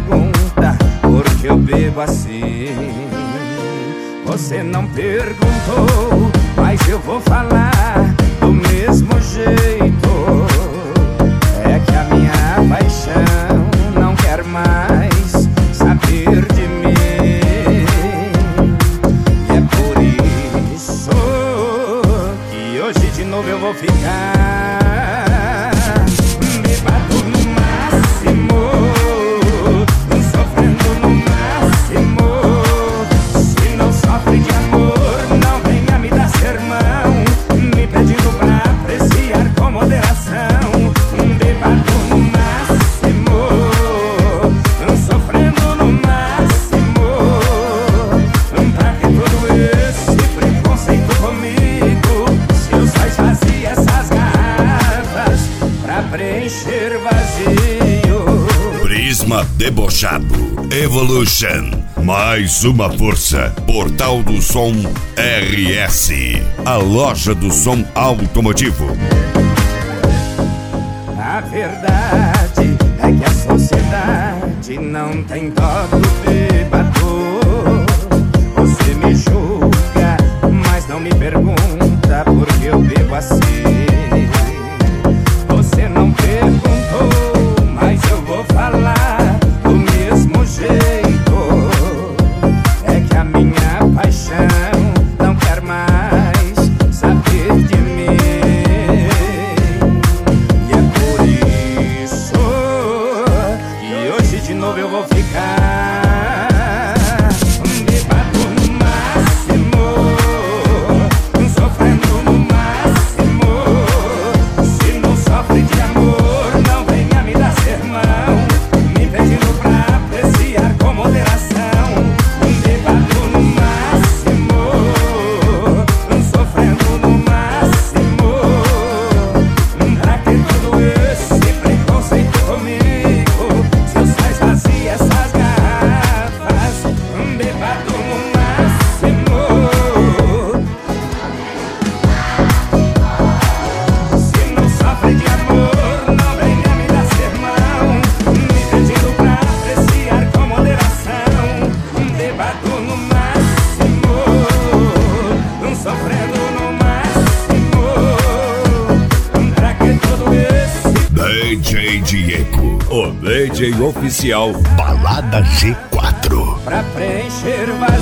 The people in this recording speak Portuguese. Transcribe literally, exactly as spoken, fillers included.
pergunta por que eu bebo assim. Você não perguntou, mas eu vou falar do mesmo jeito. É que a minha paixão não quer mais saber de mim. E é por isso que hoje de novo eu vou ficar bêbado no máximo, sofrendo no máximo. Se não sofre de amor, não venha me dar sermão, me pedindo pra apreciar com moderação. Bêbado no máximo, sofrendo no máximo. Pra que todo esse preconceito comigo, se eu só esvazio essas garrafas pra preencher vazio? Prisma Debochado Evolution. Mais uma força. Portal do Som R S. A loja do som automotivo. A verdade é que a sociedade não tem dó do bêbado. Você me julga, mas não me pergunta por que eu bebo assim. Você não perguntou, mas eu vou falar do mesmo jeito. É que a minha paixão não quer mais saber de mim. E é por isso que hoje de novo eu vou ficar bêbado no máximo, sofrendo no máximo. Se não sofre de amor, não venha me dar sermão, me pedindo pra apreciar com moderação. Bêbado no máximo, sofrendo no máximo. Pra que todo esse preconceito comigo, se eu só esvazio essas garrafas? Bêbado no máximo. Se não sofre de amor, não venha me dar sermão, me pedindo pra apreciar com moderação. Bêbado no máximo, sofrendo no máximo. Pra que todo esse D J Diego, o D J oficial Balada G quatro. pra preencher vazio?